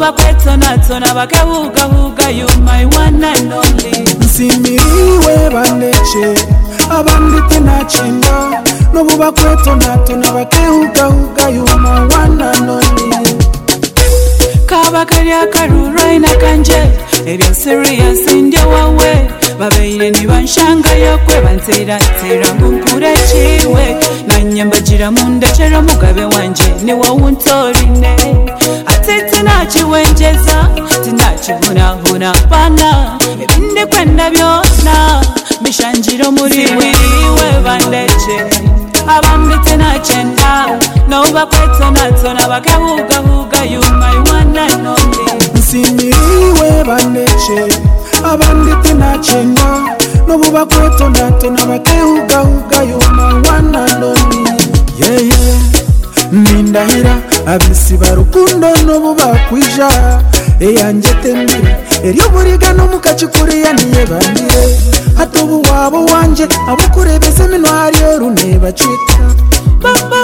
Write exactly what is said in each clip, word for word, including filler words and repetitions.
Noba kweto nato na bakehuga huga, you my one and only. Nsimiriwe baneche abandite nachenda. Noba kweto nato na bakehuga huga, you my one and only. Kaba karya karura ina kanje, ebya serious indya wawe. Babeire nibanshanga yakwe bantera tera ngunkure chiwe. Nanye mbajira mundechera mugabe wanje ni wawuntorine. Atete nachiwenjeza tinachibuna huna pana. Ebinde kwenda byona mishanjiro muri wiriwe bandeche. Abandite nachenda. Noba kweto nato na bakehuga huga, you my one and only. Nsimiriwe baneche abandite nachenda. Noba kweto nato na bakehuga huga, you my one and only. Yeah yeah Nindahira abisi barukundo nobuba kwija. Eyanje tembire eryo buriga no mukachikuri yaniye bandire. Hatubu wabo wanje abukurebese minwari oruneba chika. Baba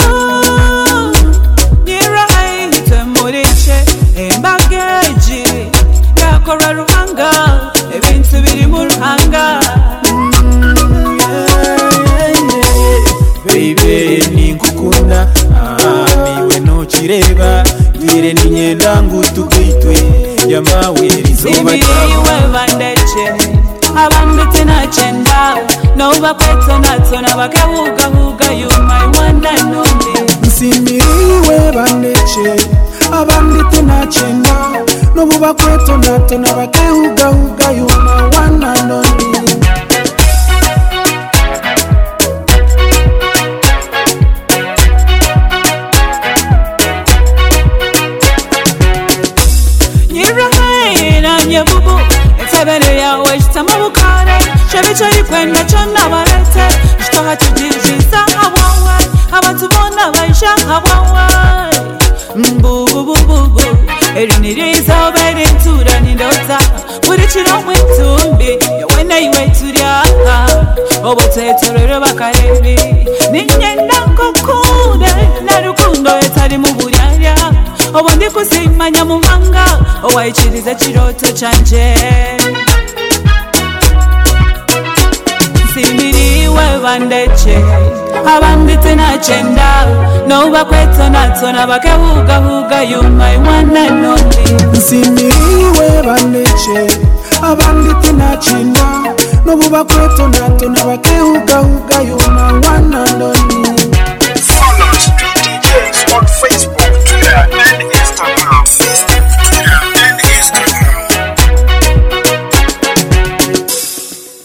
Nira haite muriche embageji yakora ruhanga ebintu biri mu ruhanga. Baby ninkukunda niwe nokireba twire ninyenda ngutugitwe yamawe rizoba iwe bandeche abandite nachenda. Noba kweto nato na bakehuga huga, you my one and only. Nsimiriwe baneche abandite nachenda. Noba kweto nato na bakehuga huga, you my one and only. Bubu, etabere ya westa mabukare. Shabichari kwenda chona barete. Shtoha tujijiza hawawa, abatubona baisha hawawa. Mbubu bubu bubu, eriniriza obere tura nindota. Burichiro mwitumbi, yawena iwe turia. Obote turere bakareri. Ninyenda kukunde, narukundo etari muburya. Obondi kusimanya mumanga, owaichiriza chiroto chanje. Nsimiriwe bandeche abandite nachenda. Noba kweto nato na bakehuga huga, you my one and only. Nsimiriwe baneche abandite nachenda. Noba kweto nato na bakehuga huga, you my one and only.